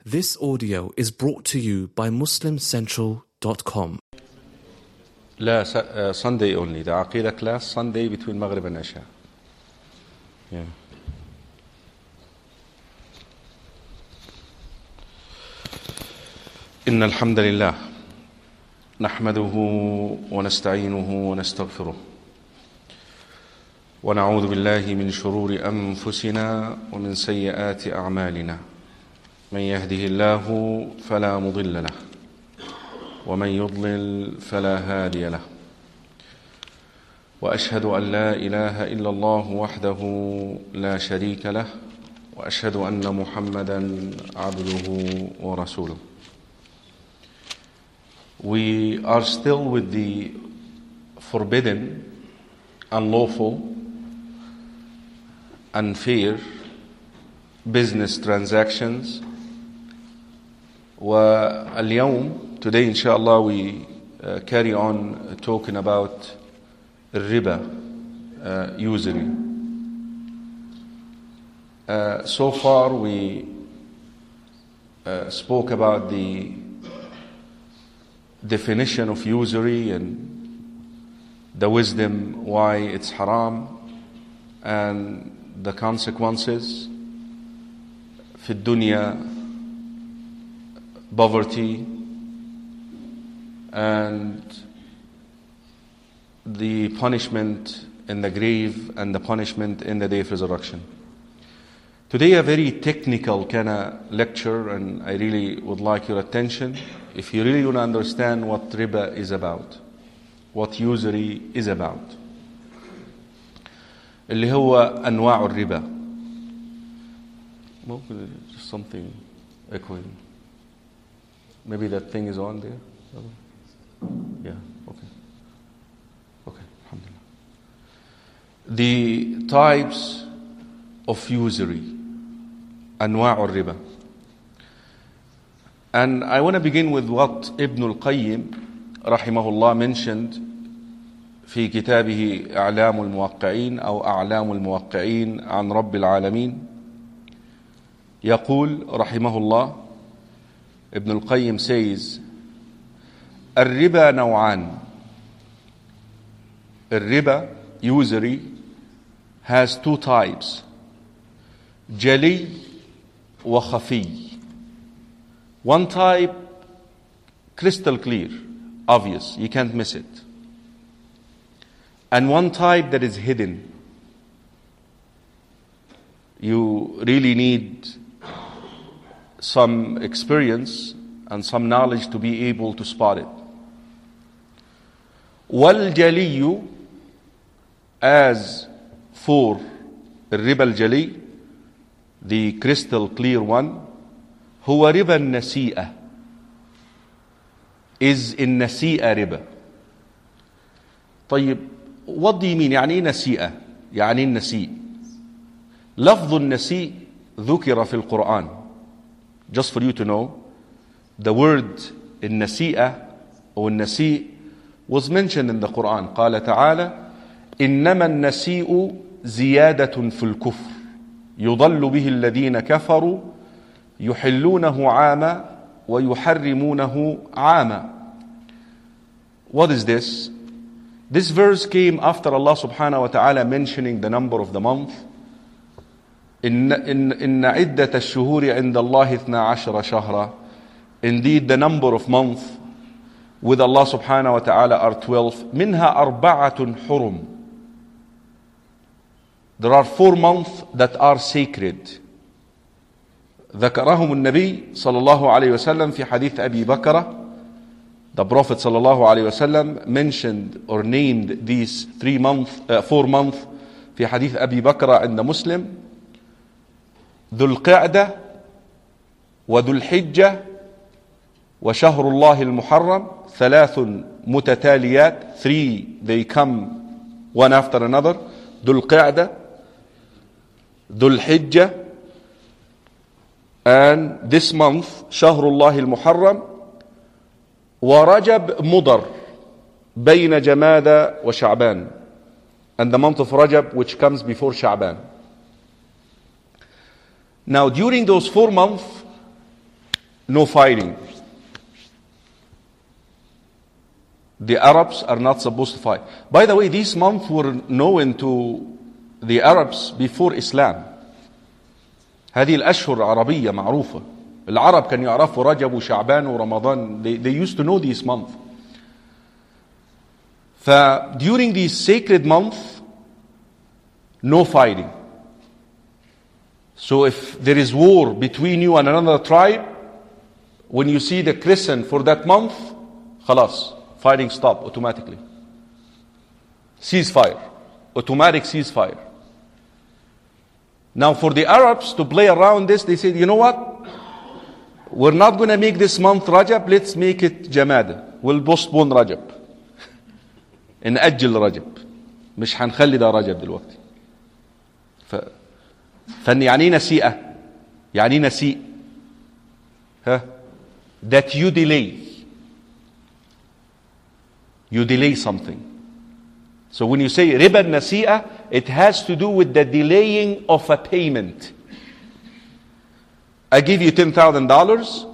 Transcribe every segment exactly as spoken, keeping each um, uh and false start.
This audio is brought to you by Muslim Central dot com. لا uh, Sunday only. The Aqidah class Sunday between Maghrib and Isha. Yeah. إن الحمد لله نحمده ونستعينه ونستغفره ونعوذ بالله من شرور أنفسنا ومن سيئات أعمالنا من يهده الله فلا مضل له ومن يضلل فلا هادي له وأشهد أن لا إله إلا الله وحده لا شريك له وأشهد أن محمدا عبده ورسوله. We are still with the forbidden, unlawful, unfair business transactions. واليوم, today inshallah, we uh, carry on talking about riba, uh, usury. Uh, so far we uh, spoke about the definition of usury and the wisdom why it's haram and the consequences في الدنيا, poverty, and the punishment in the grave and the punishment in the day of resurrection. Today a very technical kind of lecture, and I really would like your attention if you really want to understand what riba is about, what usury is about. اللي هو أنواع الربا. ممكن just something echoing. Maybe that thing is on there. Yeah, okay. Okay, alhamdulillah. The types of usury, أنواع الربا. And I want to begin with what Ibn al-Qayyim rahimahullah mentioned في كتابه أعلام الموقعين أو أعلام الموقعين عن رب العالمين. يقول رحمه الله, Ibn al-Qayyim says, الربا نوعان. الربا, usury, has two types, جلي وخفي. One type, crystal clear, obvious, you can't miss it. And one type that is hidden. You really need some experience and some knowledge to be able to spot it. وَالْجَلِيُّ, as for الربا الجلي, the crystal clear one, هو ربا النسيئة, is in نسيئة ربا. طيب, what do you mean? يعني نسيئة, يعني النسيء. لفظ النسيء ذكر في القرآن. Just for you to know, the word النسيئة or النسيء was mentioned in the Quran. قال تعالى إنما النسيء زيادة في الكفر يضل به الذين كفروا يحلونه عاما ويحرمونه عاما. What is this? This verse came after Allah subhanahu wa ta'ala mentioning the number of the month. إن, إن, إن عدة الشهور عند الله اثنا عشر شهرا. Indeed, the number of months with Allah subhanahu wa ta'ala are twelve. منها أربعة حرم. There are four months that are sacred. ذكرهم النبي صلى الله عليه وسلم في حديث أبي بكر. The Prophet صلى الله عليه وسلم mentioned or named these three months, uh, four months في حديث أبي بكر عند مسلم. ذو القعدة وذو الحجة وشهر الله المحرم. ثلاث متتاليات, three, they come one after another. ذو القعدة, ذو الحجة, and this month شهر الله المحرم. ورجب مضر بين جمادى وشعبان, and the month of Rajab which comes before Sha'ban. Now during those four months no fighting. The Arabs are not supposed to fight. By the way, these months were known to the Arabs before Islam. هذه الأشهر عربية معروفة. العرب كانوا يعرفوا رجب وشعبان ورمضان. They, they used to know these months. ف during these sacred months, no fighting. So if there is war between you and another tribe, when you see the crescent for that month, خلاص, fighting stop automatically. Ceasefire. Automatic ceasefire. Now for the Arabs to play around this, they said, you know what? We're not going to make this month Rajab, let's make it Jamada. We'll postpone Rajab. نأجل رجب. مش هنخلي ده رجب دلوقتي. ف فان يعني نسيئة. يعني نسيء. ها? That you delay. You delay something. So when you say riba nasi'ah, it has to do with the delaying of a payment. I give you ten thousand dollars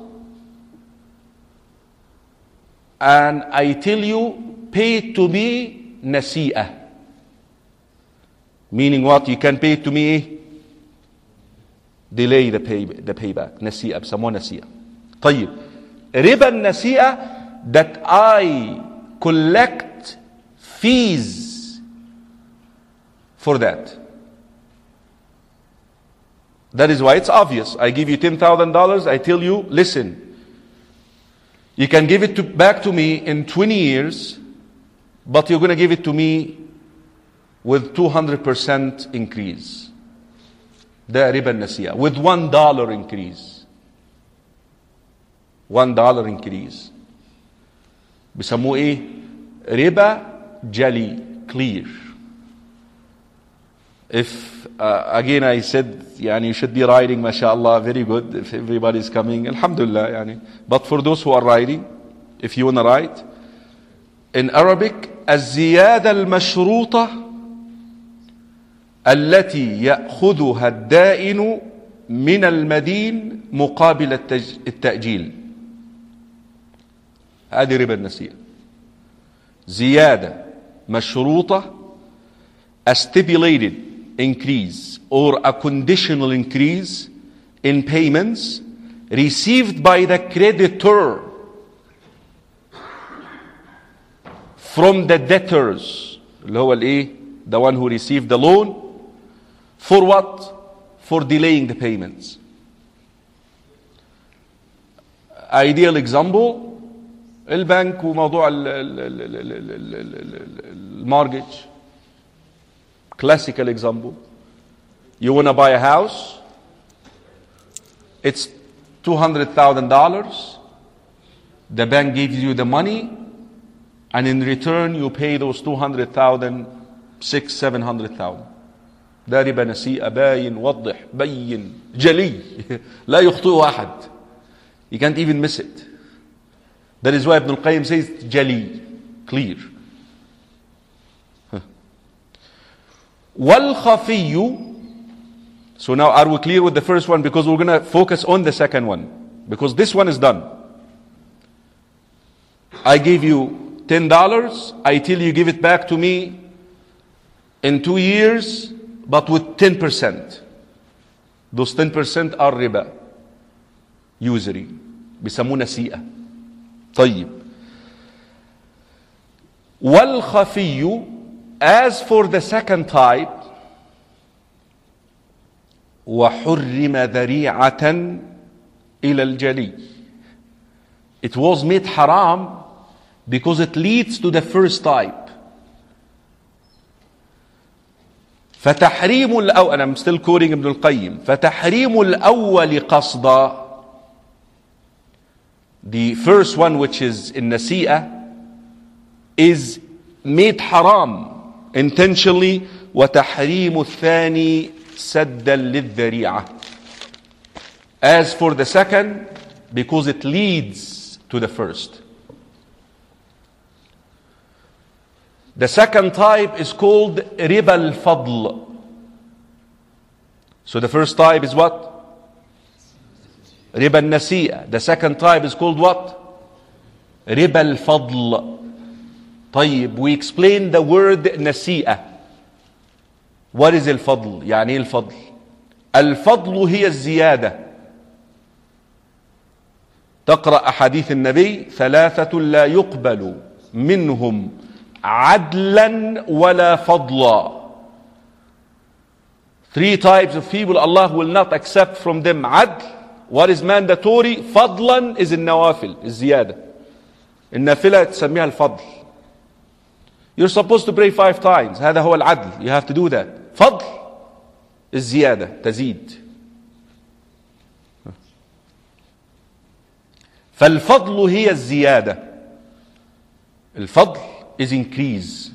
and I tell you, pay it to me nasi'ah. Meaning what? You can pay it to me, delay the pay, the payback. Nasi'ah, بسموه nasi'ah. طيب. riba nasi'ah, that I collect fees for that. That is why it's obvious. I give you ten thousand dollars, I tell you, listen, you can give it to, back to me in twenty years, but you're going to give it to me with two hundred percent increase. ده riba nasi'ah. With one dollar increase. one dollar increase. بيسموه ايه؟ ربا جلي, clear. If uh, again I said يعني you should be riding mashallah, very good if everybody is coming, alhamdulillah يعني. But for those who are riding, if you want to ride, in Arabic الزيادة المشروطة التي يأخذها الدائن من المدين مقابل التأجيل. هذه ربا النسيئة. زيادة مشروطة, a stipulated increase or a conditional increase in payments received by the creditor from the debtors, اللي هو الايه, the one who received the loan, for what? For delaying the payments. Ideal example, البنك وموضوع المارجج. Classical example. You want to buy a house. It's two hundred thousand dollars. The bank gives you the money, and in return you pay those two hundred thousand, six, seven hundred thousand. ده ربا نسيئة باين وضح بين جلي لا يخطئه أحد. You can't even miss it. That is why Ibn al-Qayyim says jali, clear. Huh. Wal khafiyu. So now are we clear with the first one? Because we're going to focus on the second one. Because this one is done. I gave you ten dollars. I tell you give it back to me in two years, but with ten percent. Those ten percent are riba. Usury. بيسموه نسيئة. طيب. والخفي, as for the second type, وحرم ذريعة إلى الجلي. It was made haram because it leads to the first type. فتحريم الأول, I'm still quoting Ibn al-Qayyim, فتحريم الأول قصدا. The first one, which is in nasi'ah, is made haram intentionally. وتحريم الثاني سدا للذريعة. As for the second, because it leads to the first. The second type is called riba al-fadl. So the first type is what? Riba al-nasi'a. The second type is called what? Riba al-fadl. طيب, we explain the word nasi'a. What is al-fadl? يعني ايه الفضل؟ الفضل هي الزيادة. تقرأ أحاديث النبي: ثلاثة لا يقبل منهم عدلا ولا فضلا. Three types of people Allah will not accept from them عدل. What is mandatory? فضلا is النوافل, الزيادة. النافلة تسميها الفضل. You're supposed to pray five times. هذا هو العدل. You have to do that. فضل الزيادة, تزيد. فالفضل هي الزيادة. الفضل is increase.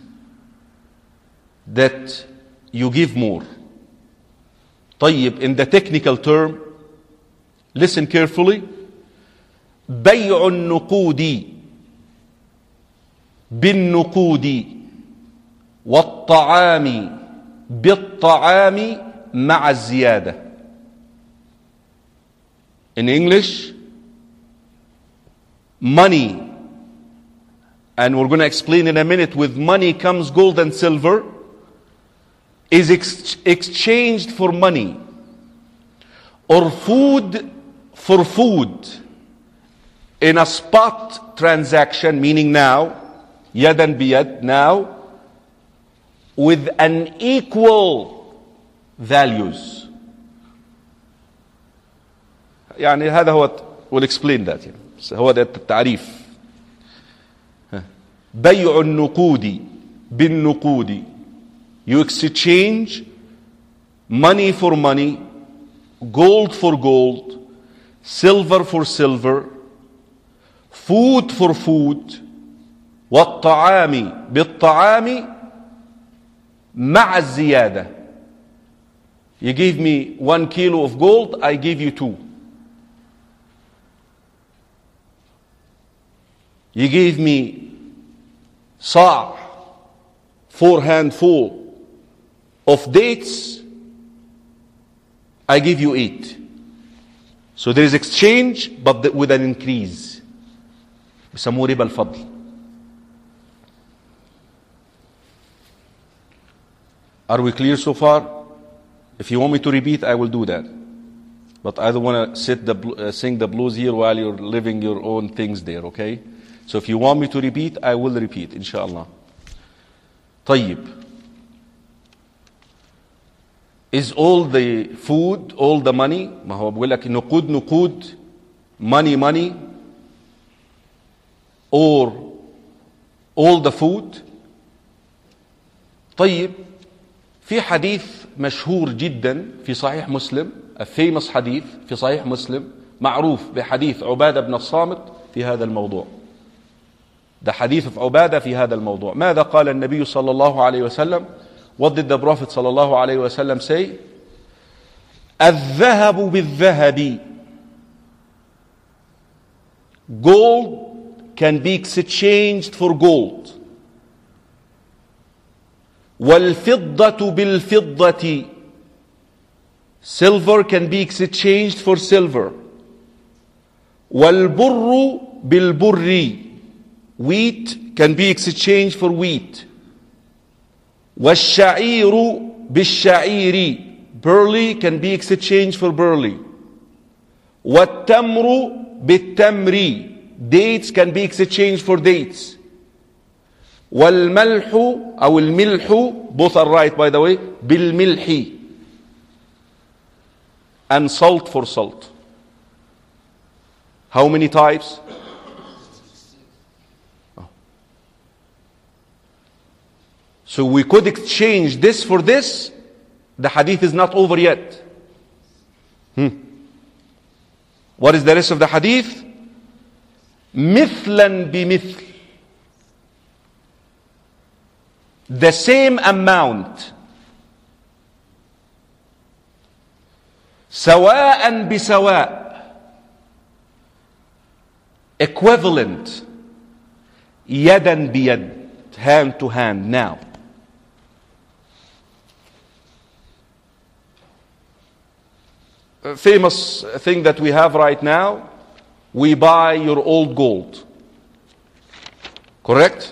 That you give more. طيب, in the technical term, listen carefully. بيع النقود بالنقود والطعام بالطعام مع الزيادة. In English, money, and we're going to explain in a minute, with money comes gold and silver, is ex- exchanged for money, or food for food, in a spot transaction, meaning now, yadan biyad, now, with an equal values. يعني هذا هو, we'll explain that. يعني. هو ده التعريف. بيع النقود بالنقود. You exchange money for money, gold for gold, silver for silver, food for food, والطعام بالطعام مع الزيادة. You give me one kilo of gold, I give you two. You gave me صاع, four handful of dates, I give you eight. So there is exchange, but with an increase. بيسموه ربا الفضل. Are we clear so far? If you want me to repeat, I will do that. But I don't want to sit the, uh, sing the blues here while you're living your own things there, okay? So if you want me to repeat, I will repeat, inshallah. طيب. Is all the food, all the money, ما هو بقول لك نقود نقود, money money, or all the food? طيب. في حديث مشهور جدا في صحيح مسلم, a famous حديث في صحيح مسلم, معروف بحديث عبادة بن الصامت في هذا الموضوع. ده حديث في عبادة في هذا الموضوع. ماذا قال النبي صلى الله عليه وسلم? What did the Prophet صلى الله عليه وسلم say? الذهب بالذهب. Gold can be exchanged for gold. والفضة بالفضة. Silver can be exchanged for silver. والبر بالبر. Wheat can be exchanged for wheat. والشعير بالشعير. Barley can be exchanged for barley. والتمر بالتمر. Dates can be exchanged for dates. والملح أو الملح, both are right by the way, بالملح. And salt for salt. How many types? Oh. So we could exchange this for this. The hadith is not over yet. Hmm. What is the rest of the hadith? مثلا بمثل. The same amount. سواء بسواء. Equivalent. يدا بيد. Hand to hand. Now. famous thing that we have right now, we buy your old gold. Correct?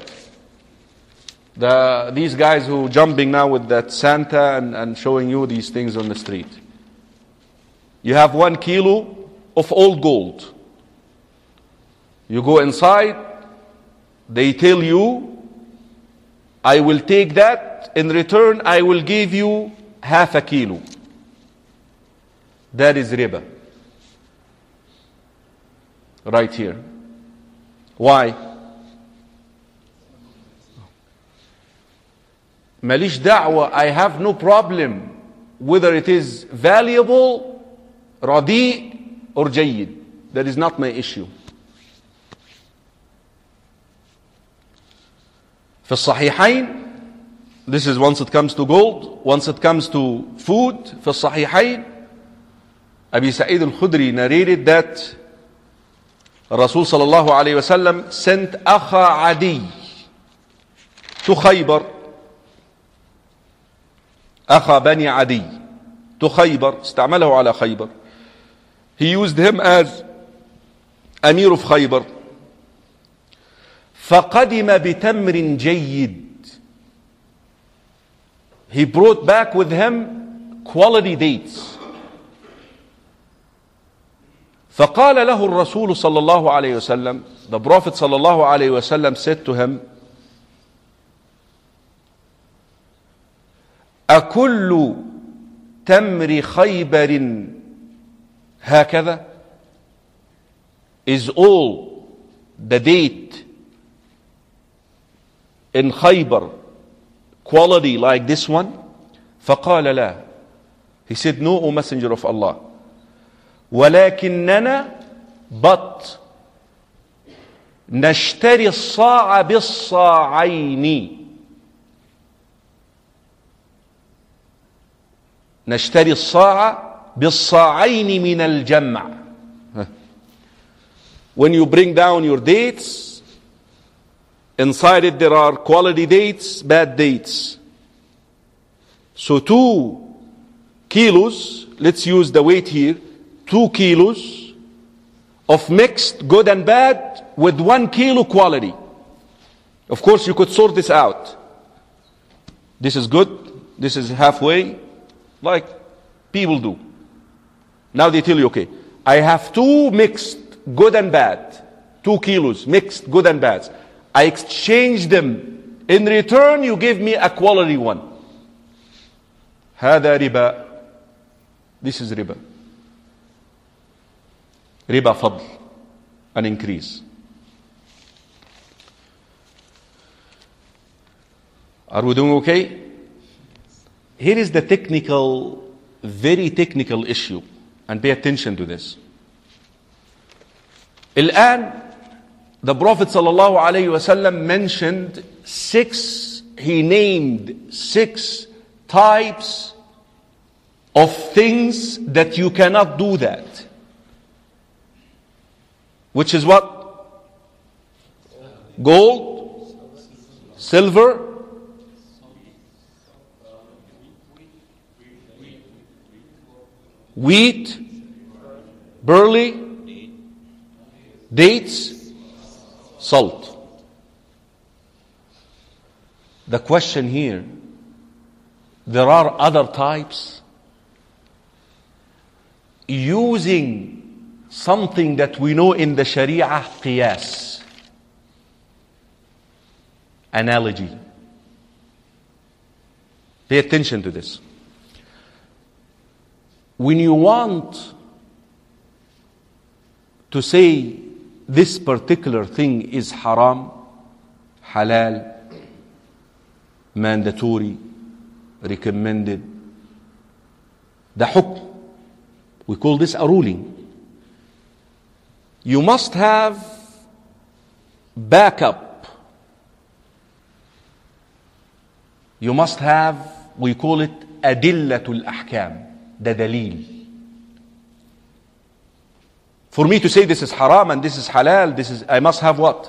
The, these guys who jumping now with that Santa and, and showing you these things on the street. You have one kilo of old gold. You go inside, they tell you, I will take that, in return I will give you half a kilo. That is riba. Right here. Why? Malish da'wah, I have no problem whether it is valuable, radi, or jayyid. That is not my issue. في الصحيحين, this is once it comes to gold, once it comes to food, في الصحيحين, Abi Sa'id al-Khudri narrated that Rasul sallallahu alayhi wasallam sent Akha Adi to Khaybar, Akha Bani Adi to Khaybar, استعمله على Khaybar. He used him as Amir of Khaybar. فقدم بتمر جيد. He brought back with him quality dates. فقال له الرسول صلى الله عليه وسلم, the Prophet صلى الله عليه وسلم said to him, أكل تمر خيبر هكذا? Is all the date in Khaybar quality like this one? فقال لا. He said, no, O Messenger of Allah. ولكننا but نشتري الصاع بالصاعين. نشتري الصاع بالصاعين من الجمع. When you bring down your dates, inside it there are quality dates, bad dates. So two kilos, let's use the weight here, two kilos of mixed good and bad with one kilo quality. Of course you could sort this out. This is good, this is halfway, like people do. Now they tell you, okay, I have two mixed good and bad, two kilos mixed good and bad. I exchange them. In return you give me a quality one. هذا ربا. This is riba. Riba fadl, an increase. Are we doing okay? Here is the technical, very technical issue, and pay attention to this. الآن, the Prophet sallallahu alayhi wasallam mentioned six, he named six types of things that you cannot do that. Which is what? Gold, silver, wheat, barley, dates, salt. The question here, there are other types. Using something that we know in the Sharia, qiyas, analogy. Pay attention to this. When you want to say this particular thing is haram, halal, mandatory, recommended, the hukm, we call this a ruling. You must have backup. You must have, we call it adillatul ahkam, the dalil. For me to say this is haram and this is halal, this is, I must have what?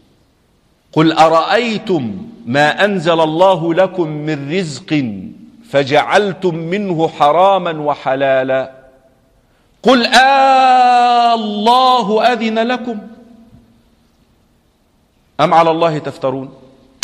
قل أرأيتم ما أنزل الله لكم من رزق فجعلتم منه حراما وحلالا قل آه الله أذن لكم أم على الله تفترون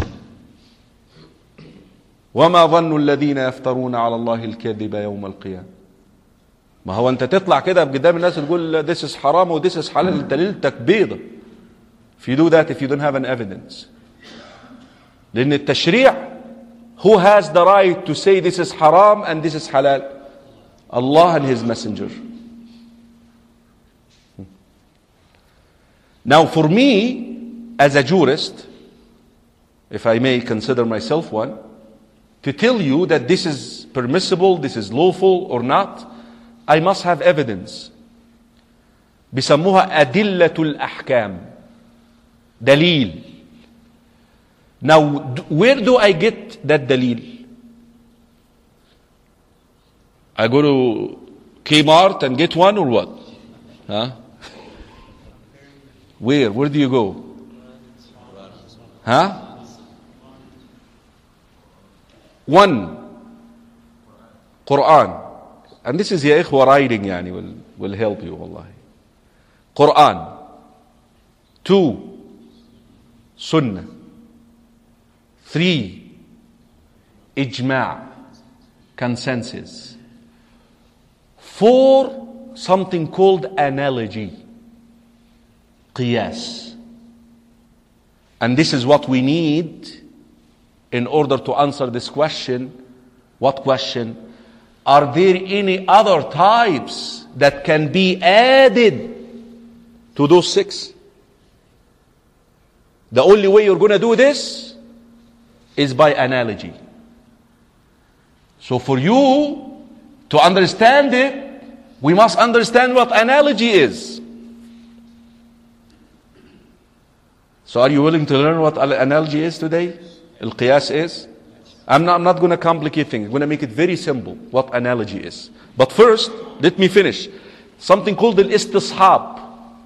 وما ظن الذين يفترون على الله الكذب يوم القيامة. ما هو أنت تطلع كده قدام الناس تقول this is حرام و this is حلال، دليلتك بيضة. if you do that if you don't have an evidence. لأن التشريع who has the right to say this is haram and this is halal? Allah and His Messenger. Now for me as a jurist, if I may consider myself one, to tell you that this is permissible, this is lawful or not, I must have evidence. بيسموها أدلة الأحكام، دليل. Now where do I get that دليل? I go to Kmart and get one or what? Huh? Where? Where do you go? Huh? One, Quran. And this is يا إخوة writing يعني will, will help you والله. Quran. Two, Sunnah. Three, Ijma', consensus. Four, something called analogy, qiyas. And this is what we need in order to answer this question. What question? Are there any other types that can be added to those six? The only way you're going to do this is by analogy. So for you to understand it, we must understand what analogy is. So are you willing to learn what analogy is today? Al-Qiyas is? I'm not, I'm not going to complicate things. I'm going to make it very simple what analogy is. But first, let me finish. Something called al-istishab.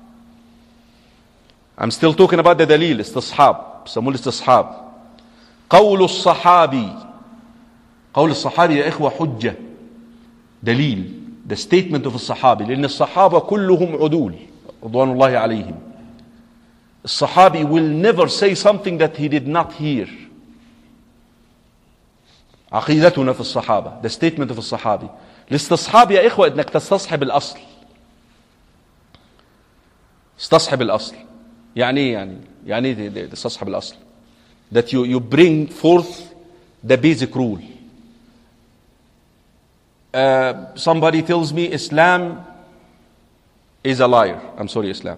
I'm still talking about the dalil, istishab. Samul istishab. قول الصحابي. قول الصحابي يا إخوة حجة. دليل. The statement of الصحابي. لأن الصحابة كلهم عدول. رضوان الله عليهم. الصحابي will never say something that he did not hear. عقيدتنا في الصحابة. The statement of الصحابي. الاستصحاب يا إخوة إنك تستصحب الأصل. استصحب الأصل. يعني إيه يعني؟ يعني إيه تستصحب الأصل؟ That you, you bring forth the basic rule. Uh, somebody tells me Islam is a liar. I'm sorry, Islam.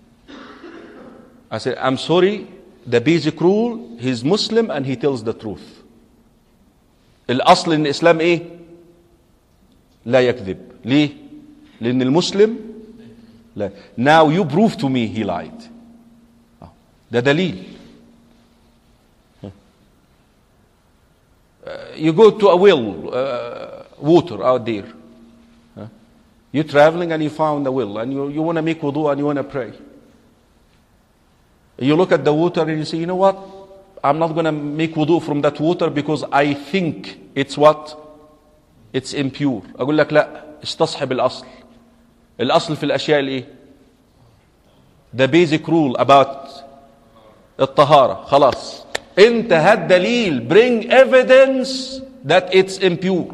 I say, I'm sorry, the basic rule, he's Muslim and he tells the truth. الأصل إن الإسلام إيه؟ لا يكذب. ليه؟ لأن المسلم لا. Now you prove to me he lied. ده دليل. Uh, you go to a well, uh, water out there. Huh? You're traveling and you found a well and you, you want to make wudu and you want to pray. You look at the water and you say, you know what? I'm not going to make wudu from that water because I think it's what? It's impure. أقول لك لا استصحب الأصل. الأصل في الأشياء الإيه؟ The basic rule about الطهارة. خلاص. انت هات دليل. Bring evidence that it's impure.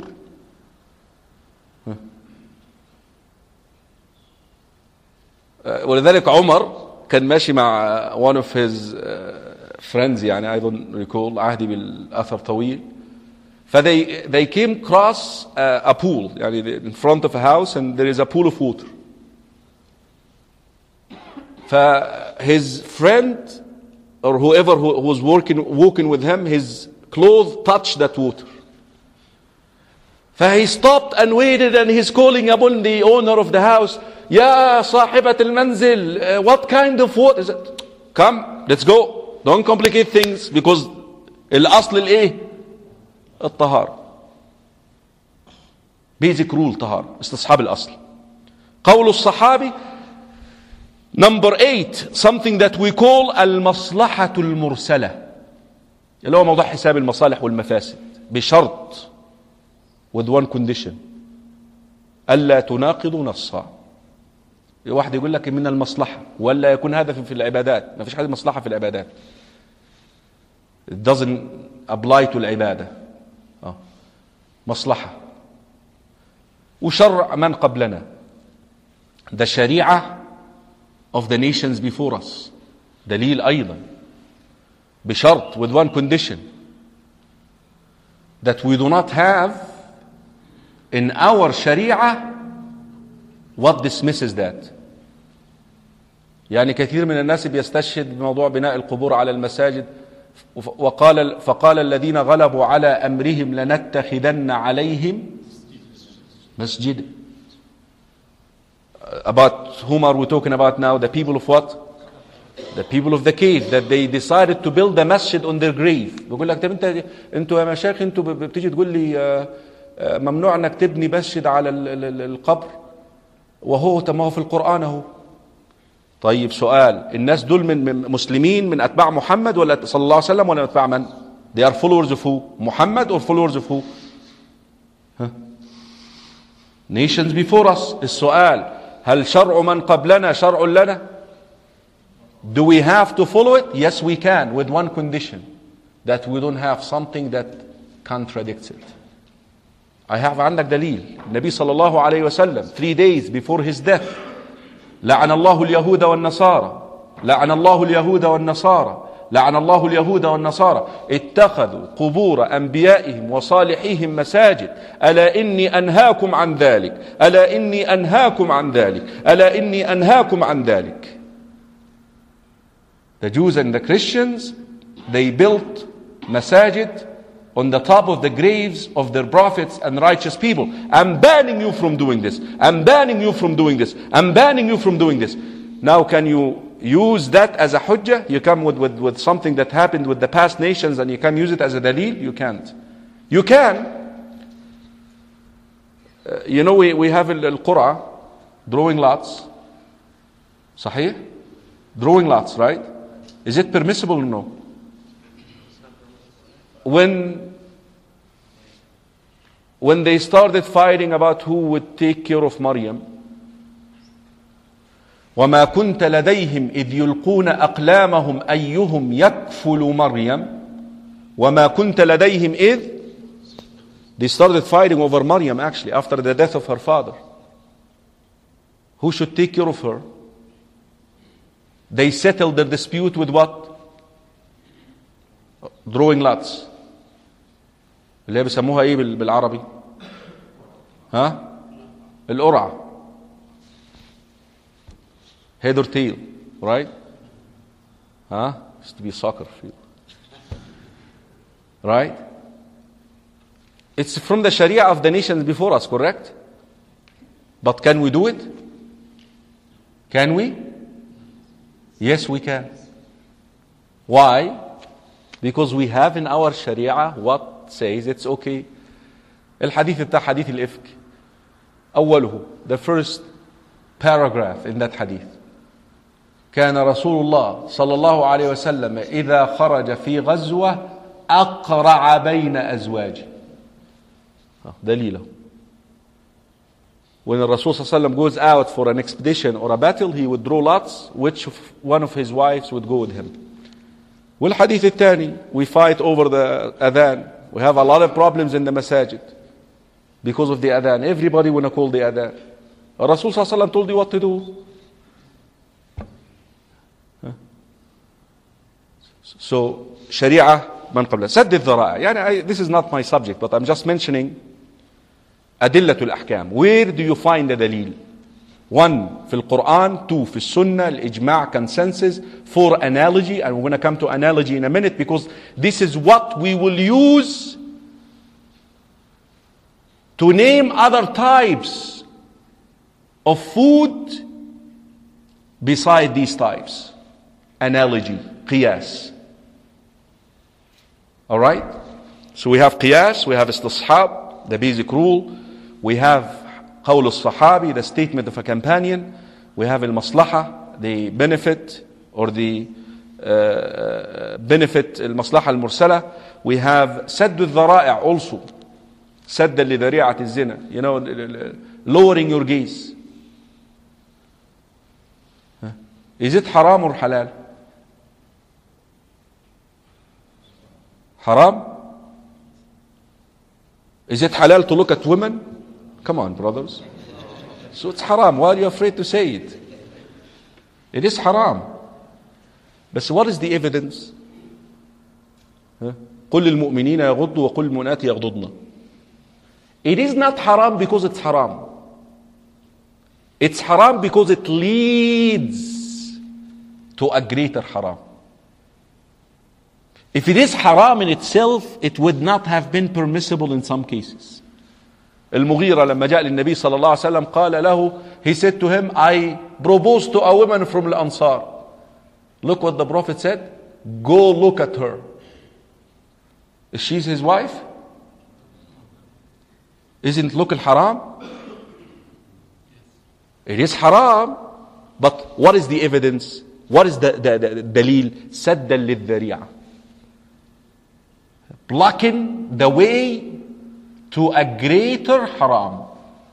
ولذلك عمر كان ماشي مع one of his friends يعني I don't recall عهدي بالأثر طويل. فthey they came across a, a pool يعني in front of a house and there is a pool of water. ف his friend or whoever who was working walking with him, his clothes touched that water. فhe stopped and waited and he's calling upon the owner of the house. يا صاحبة المنزل, what kind of water is it? Come, let's go. Don't complicate things because الأصل الإيه؟ الطهارة. Basic rule طهارة. استصحاب الأصل. قول الصحابي. Number eight, something that we call المصلحة المرسلة. اللي هو موضوع حساب المصالح والمفاسد. بشرط with one condition: ألا تناقضوا نصها. واحد يقول لك من المصلحة، ولا يكون هذا في العبادات. ما فيش حاجة مصلحة في العبادات. It doesn't apply to العبادة. آه. مصلحة. وشرع من قبلنا. The شريعة of the nations before us. دليل أيضا بشرط, with one condition, that we do not have in our sharia what dismisses that. يعني كثير من الناس بيستشهد بموضوع بناء القبور على المساجد، وقال فقال الذين غلبوا على أمرهم لنتخذن عليهم مسجد. About whom are we talking about now? The people of what? The people of the cave, that they decided to build a masjid on their grave. بقول لك طب انت انتوا يا مشايخ انتوا بتيجي تقول لي ممنوع انك تبني مسجد على القبر، وهو طب ما هو في القرآن اهو. طيب سؤال، الناس دول من مسلمين من اتباع محمد ولا صلى الله عليه وسلم ولا اتباع من؟ They are followers of who? محمد or followers of who? huh? Nations before us. السؤال، هل شرع من قبلنا شرع لنا؟ Do we have to follow it? Yes, we can, with one condition, that we don't have something that contradicts it. I have عندك دليل. النبي صلى الله عليه وسلم three days before his death لعن الله اليهود والنصارى لعن الله اليهود والنصارى لعن الله اليهود والنصارى اتخذوا قبور أنبيائهم وصالحيهم مساجد ألا إني أنهاكم عن ذلك ألا إني أنهاكم عن ذلك ألا إني أنهاكم عن ذلك. The Jews and the Christians, they built masajid on the top of the graves of their prophets and righteous people. I'm banning you from doing this. I'm banning you from doing this. I'm banning you from doing this. Now can you use that as a hujjah? You come with, with, with something that happened with the past nations and you can use it as a dalil? You can't. You can. Uh, you know we, we have al-qur'a, drawing lots. Sahih? Drawing lots, right? Is it permissible or no? When, when they started fighting about who would take care of Maryam, وَمَا كُنْتَ لَدَيْهِمْ إِذْ يُلْقُونَ أَقْلَامَهُمْ أَيُّهُمْ يَكْفُلُ مَرْيَمْ وَمَا كُنْتَ لَدَيْهِمْ إِذْ. They started fighting over Maryam actually after the death of her father. Who should take care of her? They settled their dispute with what? Drawing lots. اللي هي بيسموها ايه بالعربي؟ ها؟ القرعة. Head or tail, right? Huh? Used to be a soccer field. Right? It's from the Sharia of the nations before us, correct? But can we do it? Can we? Yes, we can. Why? Because we have in our Sharia what says it's okay. الحديث بتاع حديث الإفك. أوله, the first paragraph in that hadith. كان رسول الله صلى الله عليه وسلم إذا خرج في غزوة أقرع بين أزواجه. دليله. When the Rasul صلى الله عليه وسلم goes out for an expedition or a battle, he would draw lots which one of his wives would go with him. والحديث الثاني, we fight over the adhan. We have a lot of problems in the masajid because of the adhan. Everybody want to call the adhan. The Rasul صلى الله عليه وسلم told you what to do. So, Sharia man qabla. Sadd al-dhara'a. Yani, this is not my subject, but I'm just mentioning Adillatul Ahkam. Where do you find the dalil? One, في القرآن. Two, في السنة, الإجماع, consensus. Four, analogy. And we're going to come to analogy in a minute because this is what we will use to name other types of food beside these types. Analogy, qiyas. All right? So we have qiyas, we have istishab, the basic rule. We have qawl al-sahabi, the statement of a companion. We have al-maslaha, the benefit or the uh, benefit, al-maslaha al-mursala. We have sadd al-dhara'i' also. سدا لذريعة الزنا. You know, lowering your gaze. Is it haram or halal? Haram? Is it halal to look at women? Come on, brothers. So it's haram. Why are you afraid to say it? It is haram. But what is the evidence? قل للمؤمنين يغضوا وقل للمؤمنات يغضضن. It is not haram because it's haram. It's haram because it leads to a greater haram. If it is haram in itself, it would not have been permissible in some cases. المغيرة لما جاء للنبي صلى الله عليه وسلم قال له, he said to him, I proposed to a woman from the Ansar. Look what the Prophet said. Go look at her. Is she his wife? Isn't look al-haram? It is haram. But what is the evidence? What is the, the, the, the dalil? سَدًّا لِلذَّرِيعَةِ. Blocking the way to a greater haram.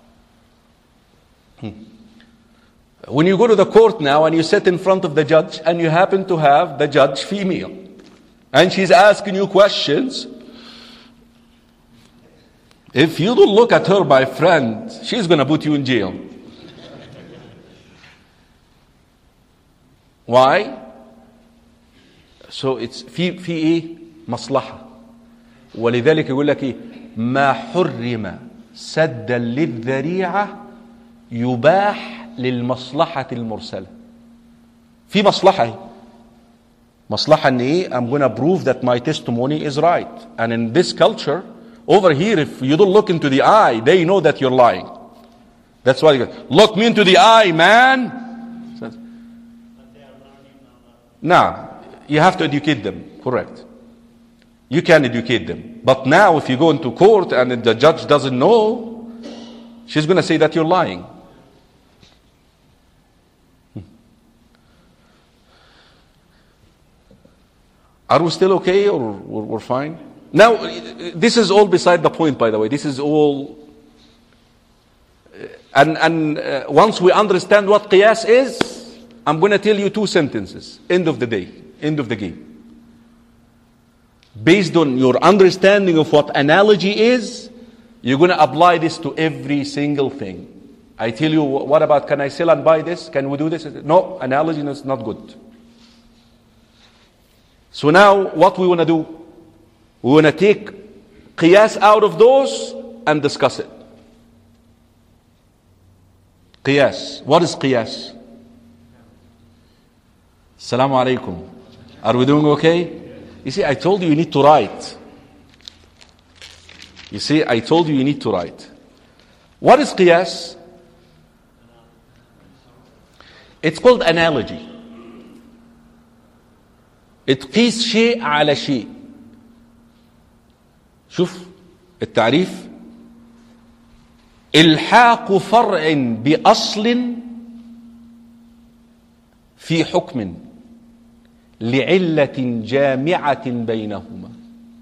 Hmm. When you go to the court now and you sit in front of the judge and you happen to have the judge female and she's asking you questions, if you don't look at her, my friend, she's going to put you in jail. Why? So it's في في ايه مصلحة. ولذلك يقول لك ايه ما حرم سدا للذريعة يباح للمصلحة المرسلة. في مصلحة ايه مصلحة ان ايه I'm going to prove that my testimony is right. And in this culture over here, if you don't look into the eye, they know that you're lying. That's why you go, look me into the eye, man. Now, you have to educate them, correct. You can educate them. But now if you go into court and the judge doesn't know, she's going to say that you're lying. Are we still okay or we're fine? Now, this is all beside the point, by the way. This is all... And, and uh, once we understand what qiyas is, I'm going to tell you two sentences. End of the day. End of the game. Based on your understanding of what analogy is, you're going to apply this to every single thing. I tell you, what about, can I sell and buy this? Can we do this? No, analogy is not good. So now, what we want to do? We want to take qiyas out of those and discuss it. Qiyas. What is qiyas? Assalamu alaikum. Are we doing okay? You see, I told you you need to write. You see, I told you you need to write. What is qiyas? It's called analogy. تقيس شيء على شيء. شوف التعريف. الحاق فرع بأصل في حكم لعلة جامعة بينهما.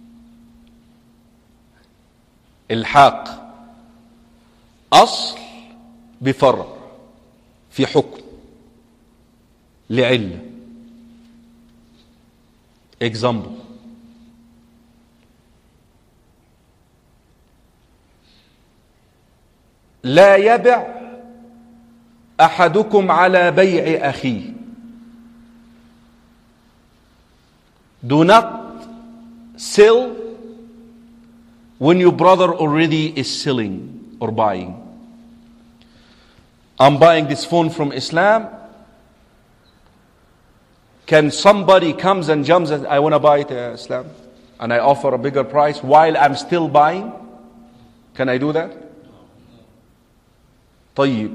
الحاق أصل بفرع في حكم لعلة. Example. لا يبع أحدكم على بيع أخيه. Do not sell when your brother already is selling or buying. I'm buying this phone from Islam. Can somebody comes and jumps and I want to buy it, uh, Islam, and I offer a bigger price while I'm still buying? Can I do that? طيب.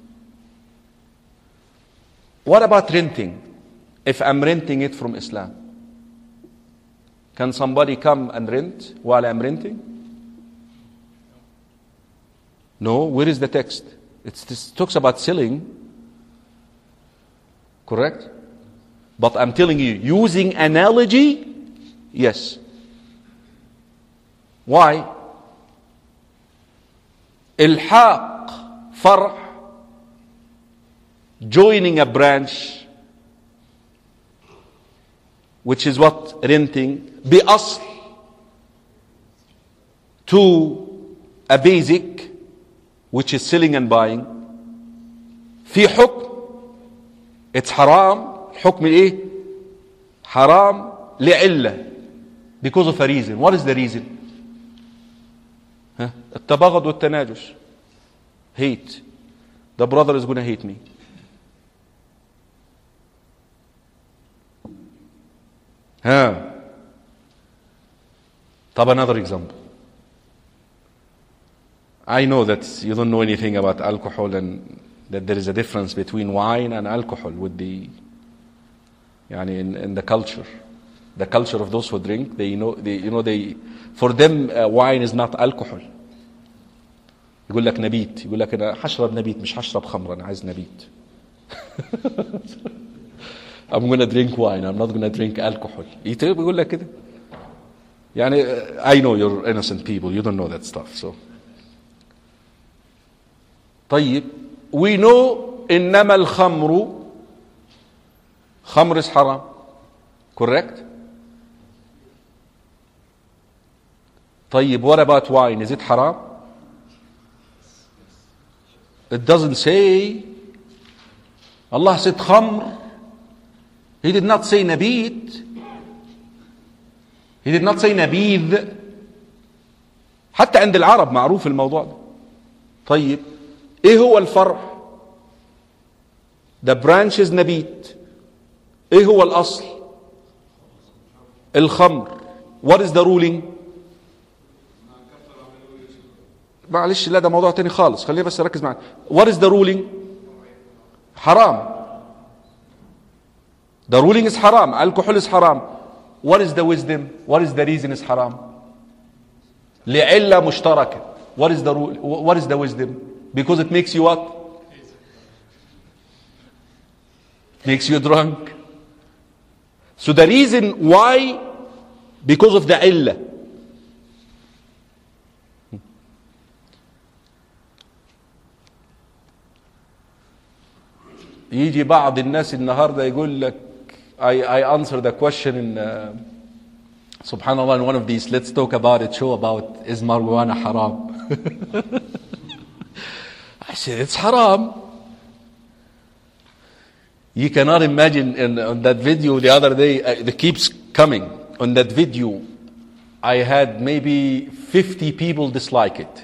What about renting? If I'm renting it from Islam, can somebody come and rent while I'm renting? No. Where is the text? It's, it talks about selling. Correct? But I'm telling you, using analogy, yes. Why? الحاق فرع joining a branch which is what renting بأصل to a basic which is selling and buying في حكم it's حرام. حكم الايه؟ حرام لعلة because of a reason. What is the reason? ها؟ التباغض والتناجش. hate. The brother is going to hate me. ها طب another example. I know that you don't know anything about alcohol and that there is a difference between wine and alcohol with the يعني in, in the culture. The culture of those who drink, they know, they, you know, they, for them uh, wine is not alcohol. يقول لك نبيت، يقول لك أنا حشرب نبيت مش حشرب خمر، أنا عايز نبيت. I'm going to drink wine, I'm not going to drink alcohol. يقول لك كده. يعني I know you're innocent people, you don't know that stuff. So طيب we know إنما الخمر خمر is حرام. Correct? طيب what about wine? Is it haram? It doesn't say. Allah said khamr. He did not say nabid. He did not say nabidh. حتى عند العرب معروف الموضوع ده. طيب ايه هو الفرع؟ The branch is نبيت. ايه هو الاصل؟ الخمر. What is the ruling؟ معلش لا ده موضوع تاني خالص، خليني بس ركز معاك. What is the ruling؟ حرام. The ruling is حرام. Alcohol is حرام. What is the wisdom? What is the reason is حرام؟ لعلة مشتركة. What is the rule? What is the wisdom? Because it makes you what? Makes you drunk. So the reason why, because of the علة. يجي بعض الناس النهارده يقول لك I I answer the question in uh, subhanallah in one of these let's talk about it show about is marijuana haram. I said it's haram. You cannot imagine in, on that video the other day, uh, it keeps coming. On that video, I had maybe fifty people dislike it.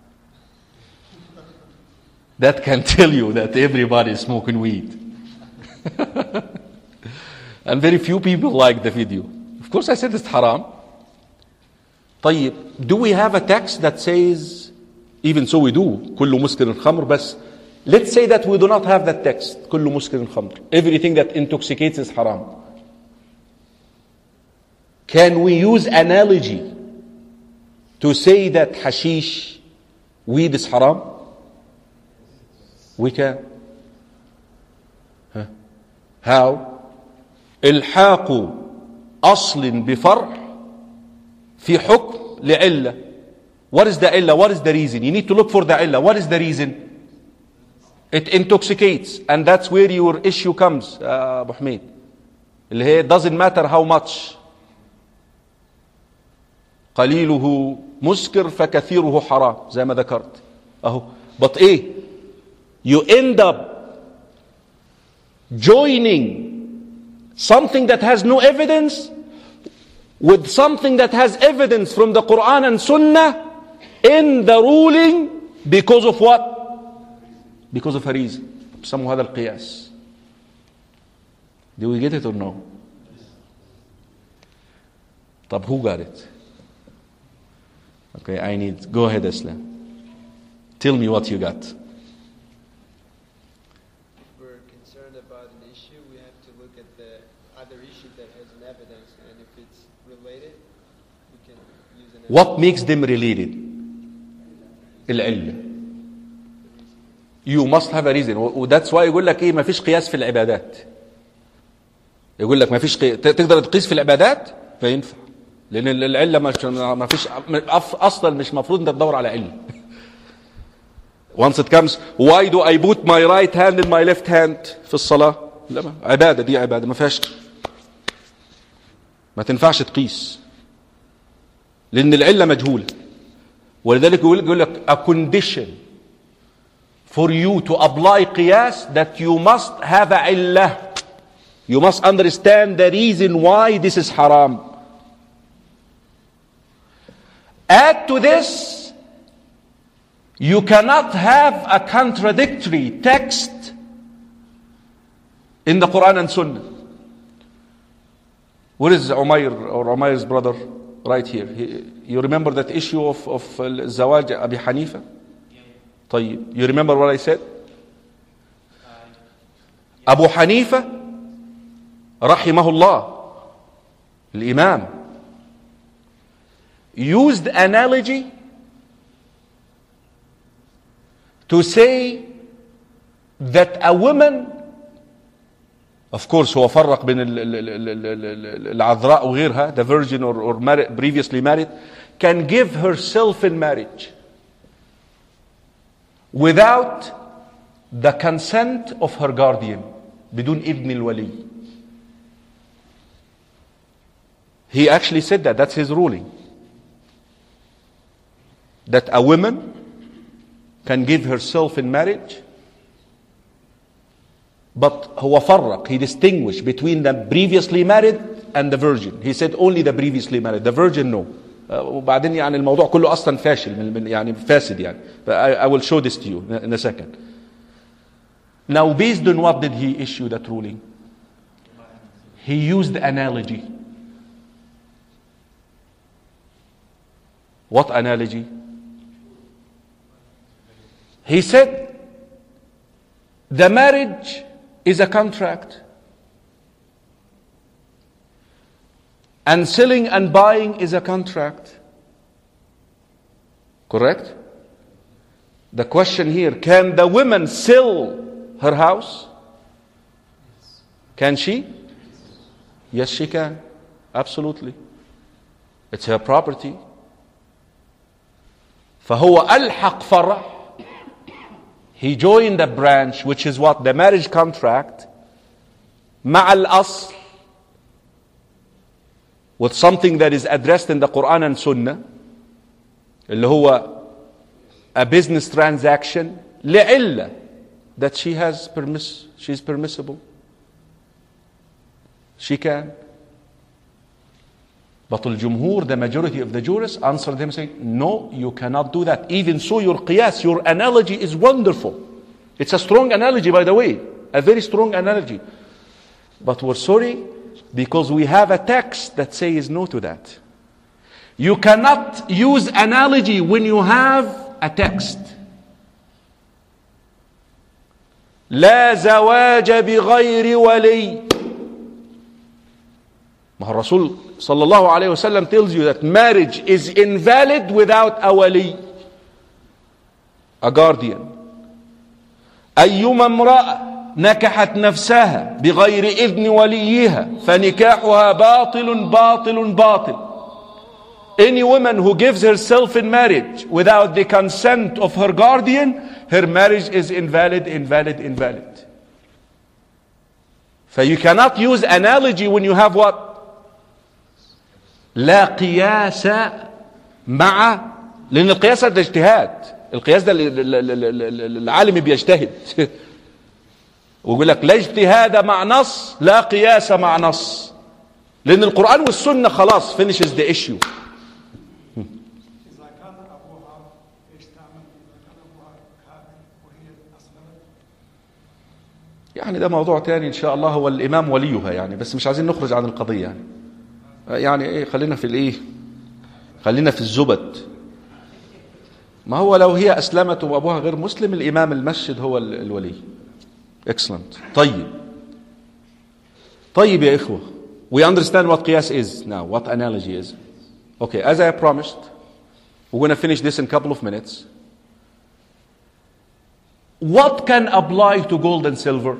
That can tell you that everybody is smoking weed. And very few people like the video. Of course I said it's haram. طيب, do we have a text that says, even so we do, كل مسكر خمر, بس let's say that we do not have that text. كل مسكر خمر. Everything that intoxicates is haram. Can we use analogy to say that hashish, weed is haram? We can. Huh? How? الحاق أصل بفرع في حكم لعلة. What is the علة? What is the reason? You need to look for the علة. What is the reason? It intoxicates, and that's where your issue comes, uh, Abu Hamid. اللي هي doesn't matter how much. قليله مسكر فكثيره حرام زي ما ذكرت. أهو. But إيه? You end up joining something that has no evidence with something that has evidence from the Quran and Sunnah in the ruling because of what? Because of a reason. بسموا هذا القياس. Do we get it or no? طب who got it? Okay, I need, go ahead Aslam. Tell me what you got. We're concerned about an issue, we have to look at the other issue that has an evidence, and if it's related, we can use an evidence. What makes them related? العلة. You must have a reason. That's why يقول لك ايه ما فيش قياس في العبادات. يقول لك ما فيش قياس. تقدر تقيس في العبادات فينفع. لأن العلة ما فيش أصلا مش مفروض أنت تدور على علة. Once it comes, why do I put my right hand in my left hand في الصلاة؟ لا ما. عبادة دي عبادة ما فيهاش، ما تنفعش تقيس لأن العلة مجهولة. ولذلك يقول لك a condition for you to apply قياس that you must have a علة. You must understand the reason why this is haram. Add to this, you cannot have a contradictory text in the Quran and Sunnah. Where is Umayr or Umayr's brother? Right here. He, you remember that issue of, of Zawaj Abi Hanifa? طيب. You remember what I said? Abu Hanifa rahimahullah, al-Imam, used analogy to say that a woman, of course هو فرق بين العذراء وغيرها, the virgin or, or married, previously married, can give herself in marriage without the consent of her guardian, بدون إذن الولي. He actually said that. That's his ruling. That a woman can give herself in marriage, but هو فرق, he distinguished between the previously married and the virgin. He said only the previously married, the virgin no. وبعدين يعني الموضوع كله أصلا فاشل, يعني فاسد يعني. But I, I will show this to you in a second. Now, based on what did he issue that ruling? He used analogy. What analogy? He said the marriage is a contract, and selling and buying is a contract. Correct? The question here, can the woman sell her house? Can she? Yes, she can. Absolutely. It's her property. فهو ألحق فرع. He joined a branch, which is what? The marriage contract, مع الأصل, with something that is addressed in the Quran and Sunnah, اللي هو a business transaction, لعلة, that she has permiss, she's permissible. She can. But الجمهور, the majority of the jurists, answered him saying, no, you cannot do that. Even so, your qiyas, your analogy is wonderful. It's a strong analogy, by the way. A very strong analogy. But we're sorry, because we have a text that says no to that. You cannot use analogy when you have a text. لا زواج بغير ولي. ما هو الرسول صلى الله عليه وسلم tells you that marriage is invalid without a wali, a guardian. أيما امرأة نكحت نفسها بغير إذن وليها فنكاحها باطل باطل باطل. Any woman who gives herself in marriage without the consent of her guardian, her marriage is invalid, invalid, invalid. So you cannot use analogy when you have what? لا قياس مع, لأن القياس ده اجتهاد. القياس ده العالم بيجتهد ويقول لك لا اجتهاد مع نص لا قياس مع نص, لأن القرآن والسنة خلاص finishes the issue. يعني ده موضوع تاني إن شاء الله, هو الإمام وليها يعني, بس مش عايزين نخرج عن القضية يعني. يعني ايه, خلينا في الايه, خلينا في الزبد. ما هو لو هي اسلمت وابوها غير مسلم, الامام المسجد هو الولي. Excellent. طيب طيب يا اخوة, we understand what qiyas is now, what analogy is. Okay, as I promised, we're going to finish this in a couple of minutes. What can apply to gold and silver?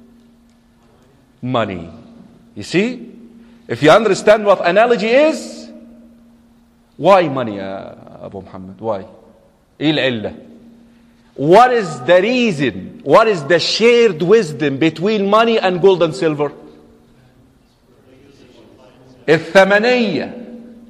Money. You see? If you understand what analogy is, why money, uh, Abu Muhammad? Why? إيه العلة? What is the reason? What is the shared wisdom between money and gold and silver? الثمنية.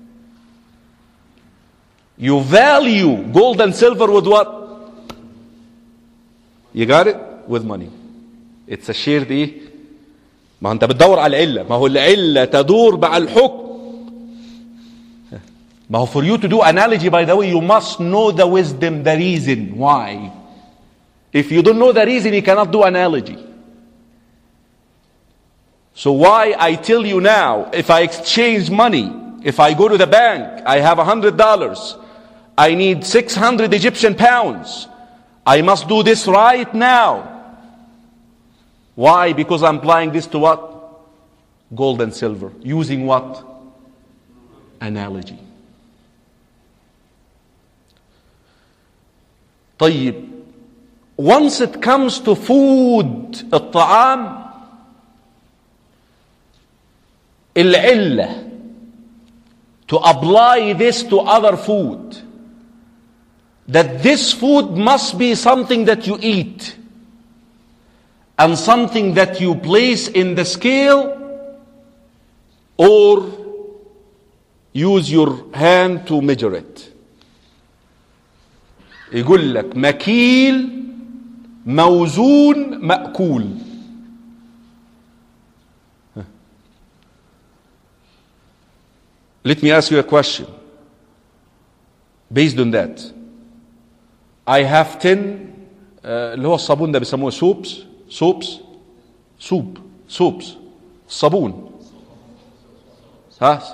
You value gold and silver with what? You got it? With money. It's a shared ايه؟ ما انت بتدور على العلة. ما هو العلة تدور مع الحكم. ما هو for you to do analogy, by the way, you must know the wisdom, the reason why. If you don't know the reason, you cannot do analogy. So why I tell you now, if I exchange money, if I go to the bank, I have a hundred dollars, I need six hundred Egyptian pounds, I must do this right now. Why? Because I'm applying this to what? Gold and silver. Using what? Analogy. طيب, once it comes to food, الطعام, العلة to apply this to other food, that this food must be something that you eat and something that you place in the scale or use your hand to measure it. يقول لك مكيل موزون مأكول. Let me ask you a question. Based on that, I have ten uh, اللي هو الصابون ده بيسموه soups soups soup soups صابون ها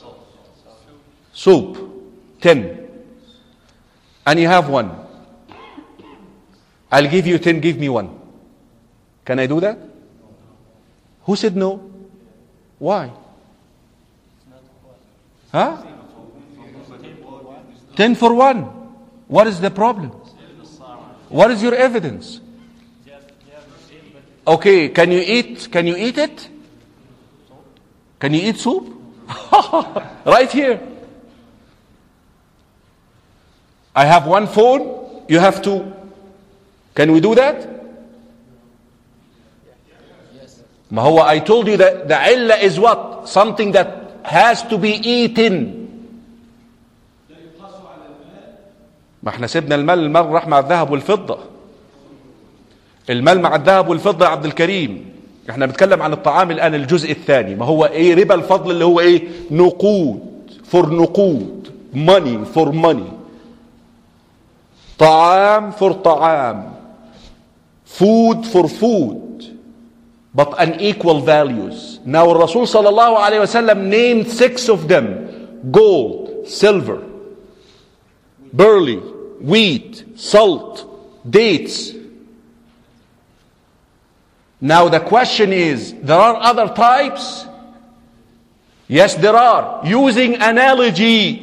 soup ten, and you have one. I'll give you ten, give me one. Can I do that? Who said no? Why? Huh? Ten for one. What is the problem? What is your evidence? Okay, can you eat? Can you eat it? Can you eat soup? Right here. I have one phone, you have two. Can we do that? ما هو I told you that the illah is what? Something that has to be eaten. ما احنا سيبنا المال المال راح مع الذهب والفضة. المال مع الذهب والفضة يا عبد الكريم. احنا بنتكلم عن الطعام الآن الجزء الثاني. ما هو ايه ربا الفضل اللي هو ايه نقود for نقود money for money. طعام for طعام. Food for food. But unequal values. Now Rasul sallallahu alayhi wa sallam named six of them. Gold, silver, barley, wheat, salt, dates. Now the question is, there are other types? Yes, there are. Using analogy.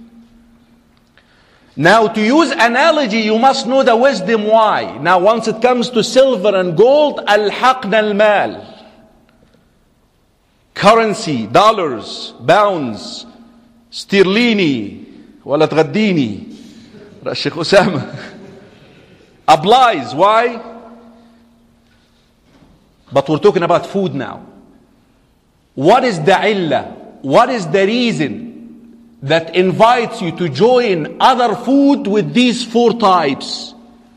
Now to use analogy, you must know the wisdom why. Now once it comes to silver and gold, ألحقنا المال. Currency, dollars, pounds, sterlini, ولا تغديني. الشيخ أسامة. Applies. Why? But we're talking about food now. What is the illah? What is the reason that invites you to join other food with these four types?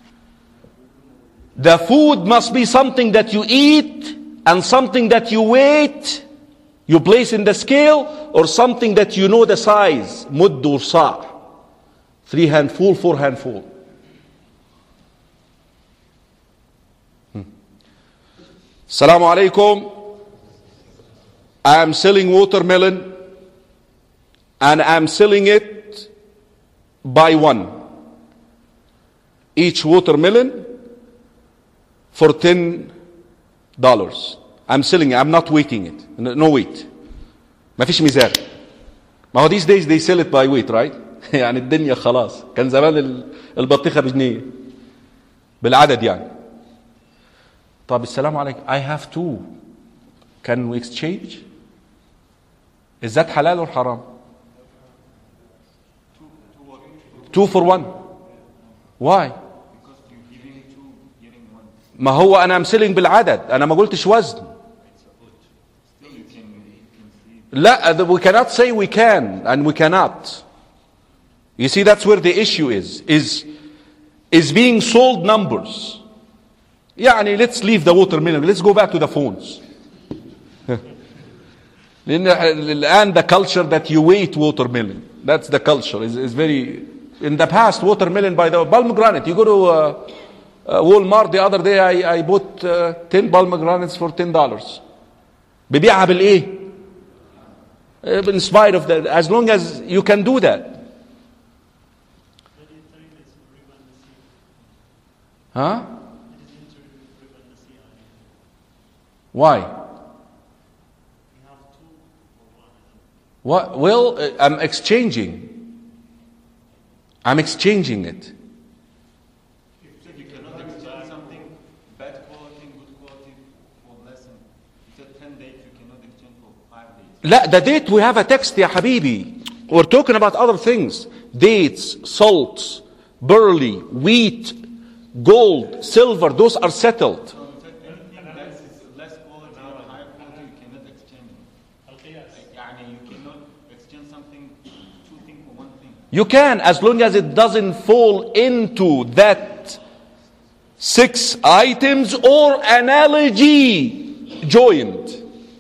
The food must be something that you eat and something that you weight, you place in the scale, or something that you know the size, mudd or sa'. Three handful, four handful. Hmm. Assalamu alaikum. I am selling watermelon and I am selling it by one. Each watermelon for ten dollars. I'm selling it. I'm not weighting it. No, no weight. ما فيش ميزان. ما هو these days they sell it by weight, right? يعني الدنيا خلاص. كان زمان البطيخة بجنيه. بالعدد يعني. طب السلام عليكم. I have two. Can we exchange? Is that halal or haram? Two for one. Why? ما هو أنا I'm selling بالعدد، أنا ما قلتش وزن. لا, we cannot say we can and we cannot. You see, that's where the issue is. Is is being sold numbers. يعني let's leave the watermelon. Let's go back to the phones. And the culture that you wait watermelon. That's the culture. Is is very. In the past, watermelon by the pomegranate. You go to uh, uh, Walmart the other day. I I bought uh, ten pomegranates for ten dollars. ببيعها بالإيه؟ In spite of that, as long as you can do that. Huh? Why? What? Well, uh, I'm exchanging. I'm exchanging it. You cannot exchange something bad quality, good quality for less than. You said ten days. You cannot exchange for five days. لا, the date we have a text يا حبيبي. We're talking about other things. Dates, salts, barley, wheat, gold, silver. Those are settled. So you said anything that is less quality or higher quality, you cannot exchange. يعني you cannot exchange something, two things for one thing. You can, as long as it doesn't fall into that six items or analogy joined.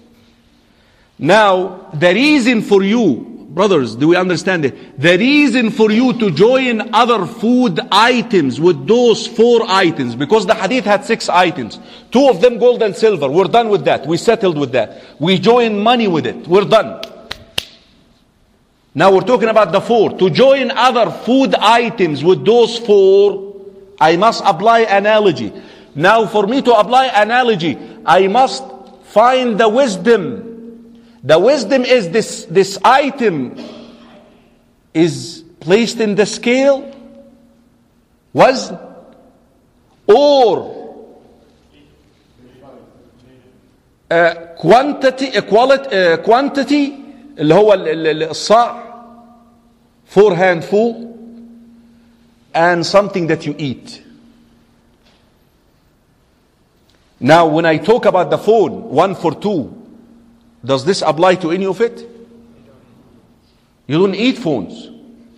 Now, the reason for you, brothers, do we understand it? The reason for you to join other food items with those four items, because the hadith had six items. Two of them gold and silver. We're done with that. We settled with that. We join money with it. We're done. Now we're talking about the four. To join other food items with those four, I must apply analogy. Now for me to apply analogy, I must find the wisdom. The wisdom is this, this item is placed in the scale, was, or uh, quantity, uh, quality, uh, quantity اللي هو الصاع, four handful, and something that you eat. Now when I talk about the phone, one for two, does this apply to any of it? You don't eat phones.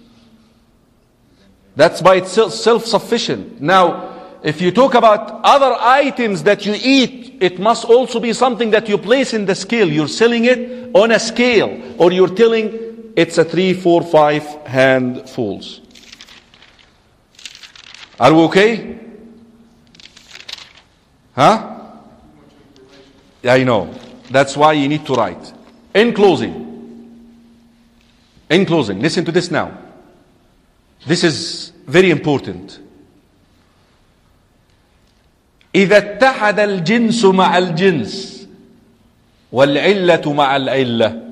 That's by itself self-sufficient. Now, if you talk about other items that you eat, it must also be something that you place in the scale. You're selling it on a scale, or you're telling it's a three, four, five handfuls. Are we okay? Huh? Yeah, I know. That's why you need to write. In closing, in closing, listen to this now. This is very important. إذا اتحد الجنس مع الجنس والعلة مع العلة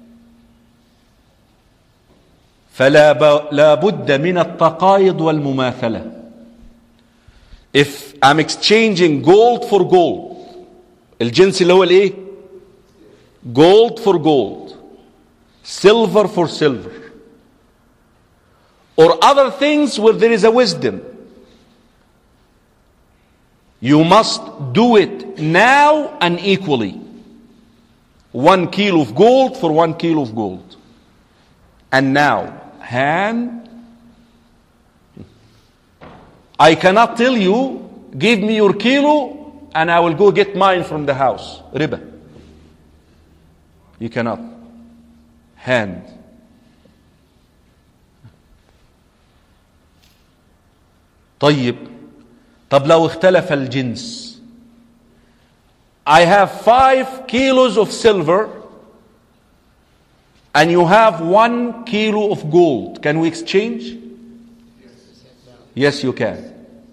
فلا لا بد من التقايض والمماثلة. If I'm exchanging gold for gold, الجنس اللي هو الايه؟ Gold for gold, silver for silver, or other things where there is a wisdom, you must do it now and equally. One kilo of gold for one kilo of gold. And now, hand. I cannot tell you, give me your kilo and I will go get mine from the house. Riba. You cannot. Hand. طيب. طب لو اختلف الجنس. I have five kilos of silver and you have one kilo of gold. Can we exchange? Yes, you can.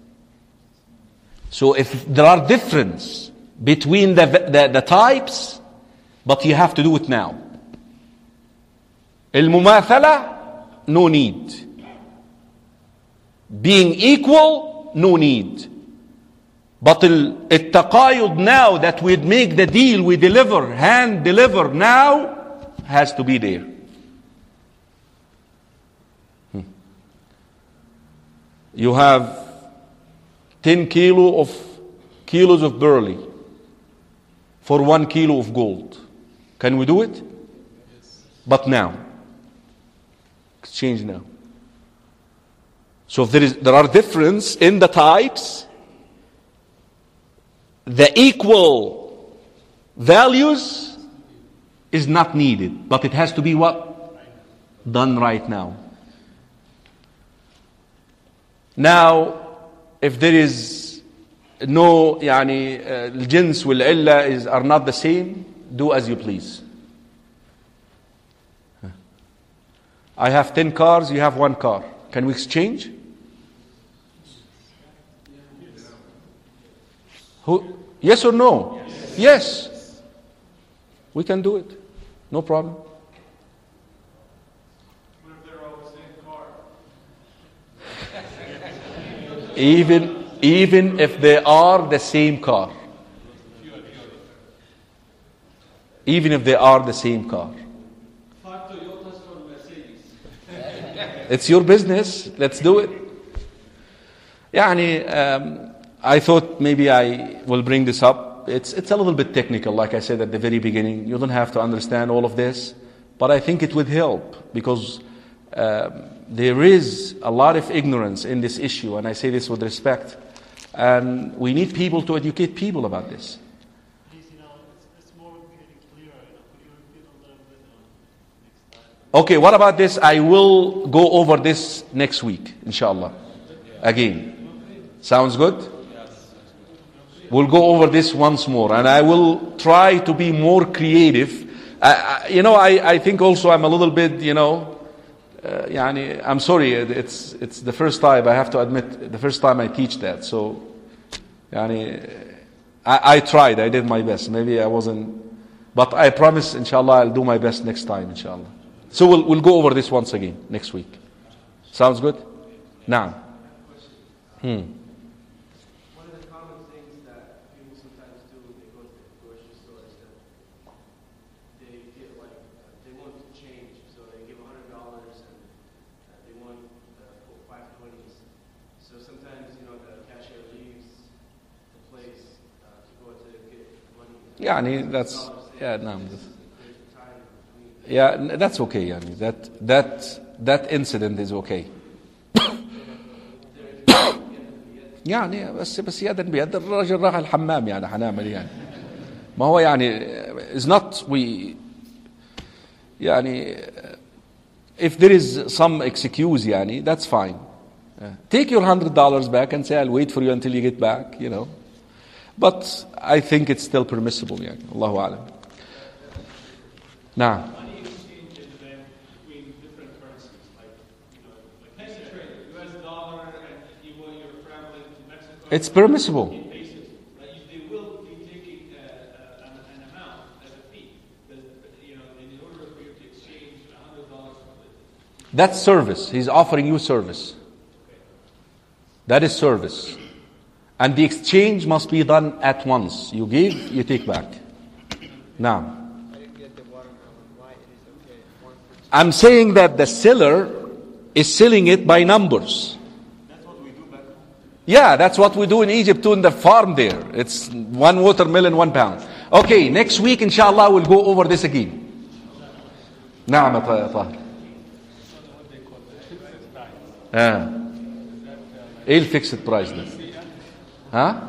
So if there are difference between the, the, the types, but you have to do it now. المماثلة, no need. Being equal, no need. But التقايض now, that we make the deal, we deliver, hand deliver now, has to be there. Hmm. You have ten kilo of kilos of barley for one kilo of gold. Can we do it? But now. Exchange now. So if there is there are difference in the types, the equal values is not needed, but it has to be what? Done right now. Now, if there is no, يعني الجنس والعلة is are not the same, do as you please. I have ten cars, you have one car. Can we exchange? Who? Yes or no? Yes. Yes. We can do it. No problem. What if they're all the same car? Even, even if they are the same car. Even if they are the same car. Five Toyotas from Mercedes. It's your business. Let's do it. يعني, um, I thought maybe I will bring this up. It's it's a little bit technical, like I said at the very beginning. You don't have to understand all of this, but I think it would help because um, there is a lot of ignorance in this issue, and I say this with respect. And we need people to educate people about this. Okay, what about this? I will go over this next week, inshallah. Again. Sounds good? We'll go over this once more, and I will try to be more creative. Uh, you know, I, I think also I'm a little bit, you know, uh, يعني, I'm sorry, it's it's the first time, I have to admit, the first time I teach that. So, يعني, I, I tried, I did my best. Maybe I wasn't, but I promise, inshallah, I'll do my best next time, inshallah. So we'll we'll go over this once again next week. Sounds good? Now. Hmm. يعني that's yeah no, yeah that's okay يعني that that that incident is okay. يعني بس بس يدا بيد الراجل راح الحمام يعني حنعمل يعني ما هو يعني is not we يعني if there is some excuse يعني that's fine. Uh, take your hundred dollars back and say I'll wait for you until you get back, you know. But I think it's still permissible يعني Allahu a'lam. Now. Money exchange in the bank between different currencies, like you know, like you said, U S dollar and you you're traveling to Mexico. It's permissible. In pesos, but you, they will be taking uh, uh, an, an amount as a fee, but, you know, in order for you to exchange a hundred dollars from it. That's service. He's offering you service. That is service. And the exchange must be done at once. You give, you take back. Now, I didn't get the watermelon. Why it is okay? One for two. I'm saying that the seller is selling it by numbers. That's what we do back home. Yeah, that's what we do in Egypt too, in the farm there. It's one watermelon, one pound. Okay, next week, inshallah, we'll go over this again. نعم يا طاهر. آه. ايه الفيكسد برايس ده؟ ها؟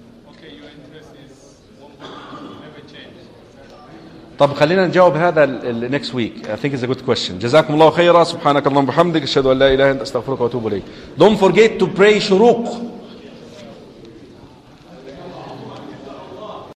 طب خلينا نجاوب هذا ال next week. I think it's a good question. جزاكم الله خيرا. سبحانك اللهم وبحمدك. أشهد أن لا إله إلا أنت أستغفرك وأتوب إليك. Don't forget to pray شروق.